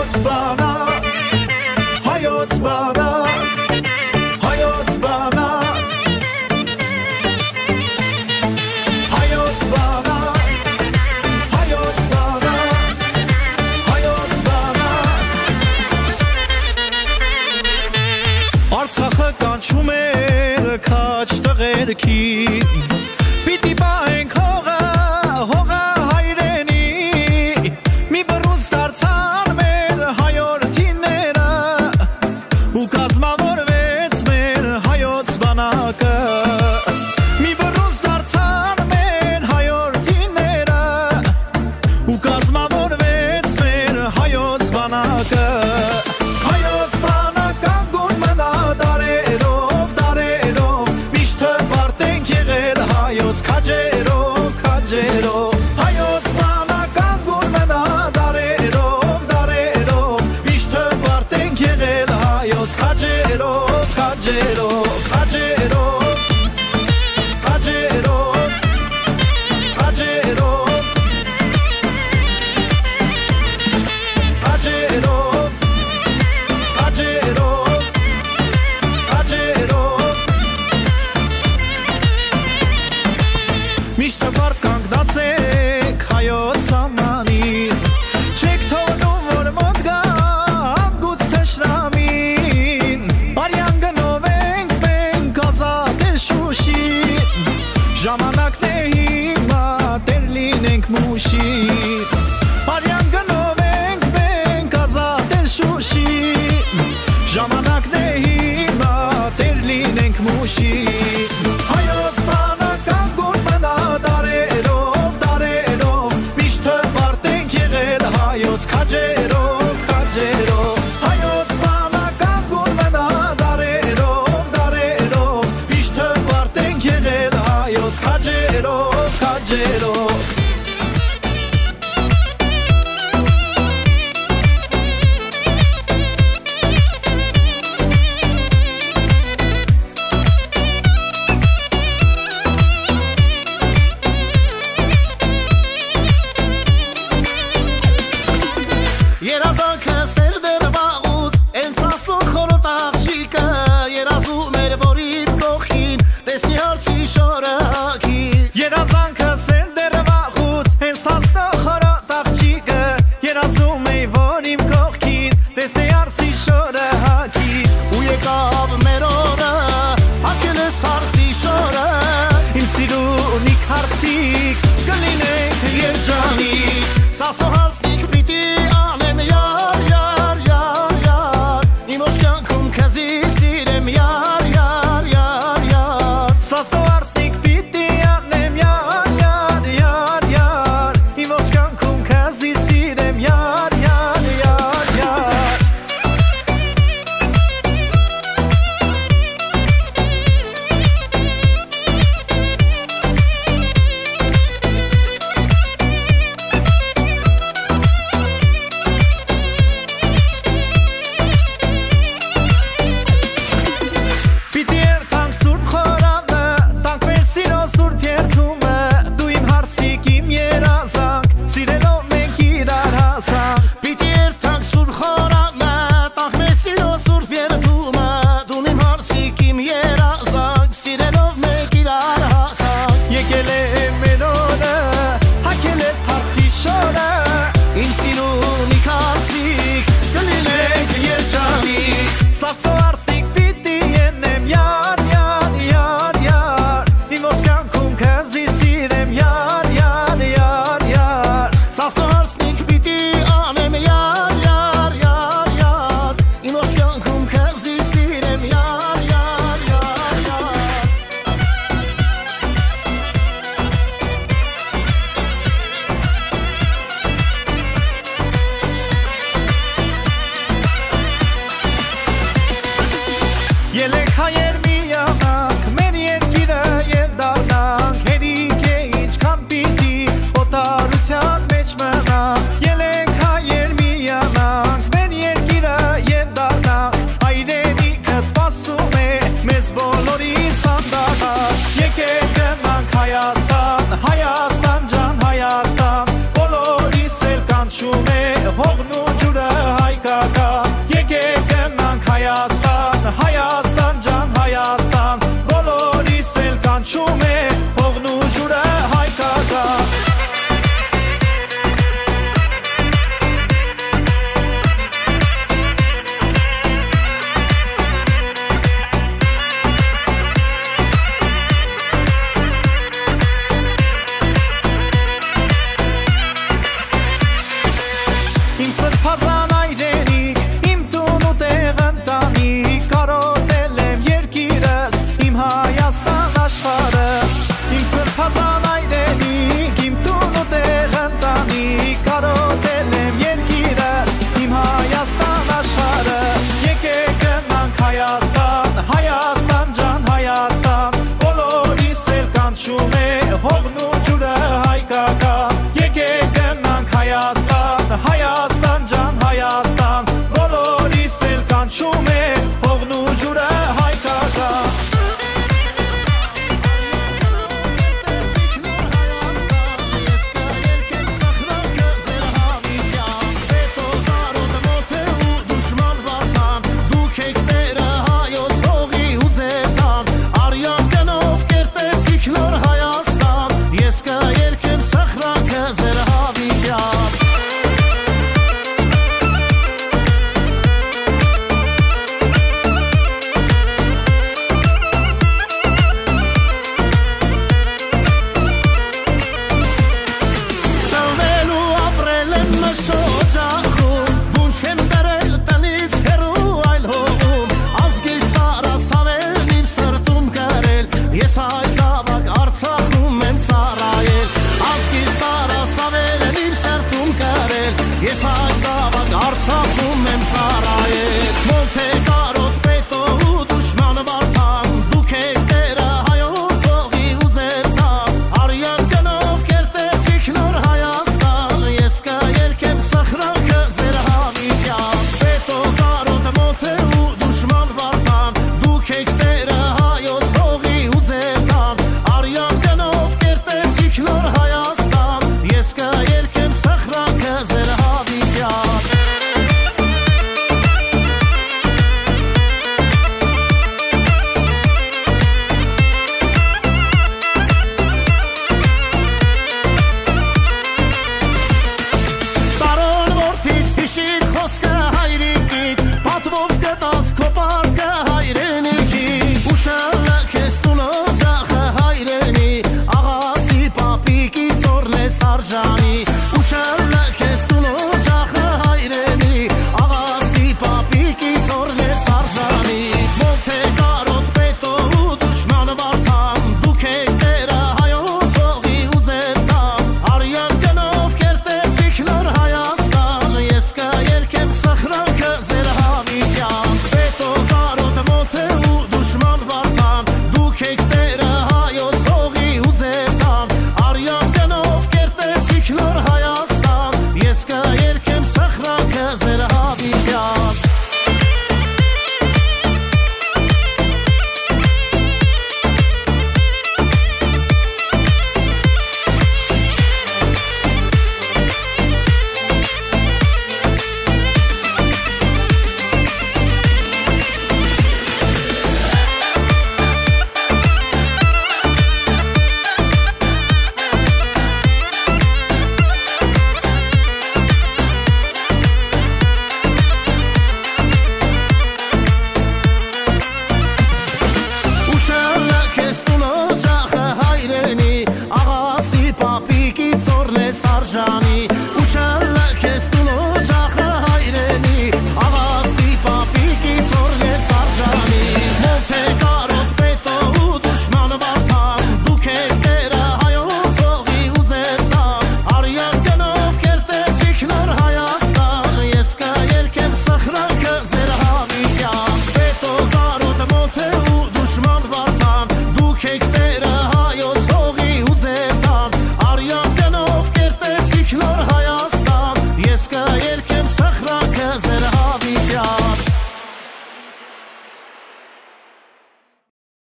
hayot bana, hayot bana, hayot bana, hayot bana, hayot bana, hayot bana. Artsakha կանչում էր քաչ տղերքին, պիտի բահենք հողը, հողը հայրենի, մի բռունց դարձան մեր հայորդիները, ու կազմավորվեց մեր հայոց բանակը, մի բռունց դարձան մեր հայորդիները, ու կազմավորվեց մեր հայոց բանակը. Հայոց բանական գուն մնա դարերով, դարերով, միշտ հպարտենք եղել հայոց քաջերով, քաջերով. Հայոց բանական գուն մնա դարերով, դարերով, միշտ հպարտենք եղել հայոց քաջերով, քաջերով, քաջերով, քաջերով, քաջերով, քաջերով, քաջերով, քաջերով. Միշտ հպարտ կանգնացեք հայոց սահմանին, չեք թողնում որ մոտ գա անգութ թշնամին, արյան գնով ենք մենք ազատ է Շուշին, ժամանակն է հիմա տեր լինենք մուշին, արյան գնով ենք մենք ազատ է Շուշին, ժամանակն է հիմա տեր լինենք մուշին. Հայոց բանական գուն մնա դարերով, դարերով, միշտ հպարտենք եղել հայոց քաջերով, քաջերով. Հայոց բանական գուն մնա դարերով, դարերով, միշտ հպարտենք եղել հայոց քաջերով, քաջերով. Երազանքը սեր դեր վաղուց, են ծասլուն խորոտ աղջիկը, երազում էր որ իմ կողքին, տեսնի հարցի շորը հագի. Երազանքը սեր դեր վաղուց, են ծասլուն խորոտ աղջիկը, երազում էր որ իմ կողքին, տեսնի հարցի շորը հագի. Ու եկավ մեր օրը, հագել ես հարցի շորը, իմ սիրունիկ հարցիկ, կլինենք երջանիկ, ծասլուն հարցնիկ պիտի անեմ յար, յար, յար, յար, իմ ոչ կյանքում քեզի սիրեմ յար, յար, յար, յար, ծասլուն հարցնիկ պիտի անեմ յար, յար, յար, յար, իմ ոչ կյանքում քեզի սիրեմ յար, յար, յար, յար. Պիտի երթանք սուրբ խորանը, տանք մեր սիրո սուրբ երթումը, դու իմ հարսիկ իմ երազանք, սիրելով մենք իրար հասանք. Պիտի երթանք սուրբ խորանը, տանք մեր սիրո սուրբ երթումը, դու իմ հարսիկ իմ երազանք, սիրելով մենք իրար հասանք. Եկել է մեր օրը, հագել ես հարսի շորը, իմ սիրունիկ հարսիկ, կլինենք երջանիկ, ծասլուն հարցնիկ պիտի ենեմ յար, յար, յար, յար, իմ ոչ կյանքում քեզի սիրեմ յար, յար, յար, յար, ծասլուն հարցնիկ պիտի անեմ յար, յար, յար, յար, իմ ոչ կյանքում քեզի սիրեմ յար, յար, յար, յար. Ելեք հայեր միանանք, մեր երկիրը ենդառնանք, հերիք է ինչքան պիտի օտարության մեջ մնանք. Ելեք հայեր միանանք, մեր երկիրը ենդառնանք, հայրենիքը սպասում է մեզ բոլորի սանդաղանք. Եկեք գնանք Հայաստան, Հայաստան ջան, Հայաստան, բոլորիս էլ կանչում է հողն ու ջուրը հայ Իմ սրբազան այրենիք, իմ տուն ու տեղ ընտանիք, կարոտել եմ երկիրս, իմ Հայաստան աշխարհս։ Իմ սրբազան այրենիք, իմ տուն ու տեղ ընտանիք, կարոտել եմ երկիրս, իմ Հայաստան աշխարհս։ Եկեք գնանք Հայաստան, Հայաստան ջան, Հայաստան, բոլորիս էլ կանչում է հողն ու ջուրը հայկական։ Եկեք գնանք Հայաստան, Հայաստան ջան, Հայաստան, բոլորիս էլ կանչում է հողն ու ջուրը հայկական։ Sarjani, uçarla kes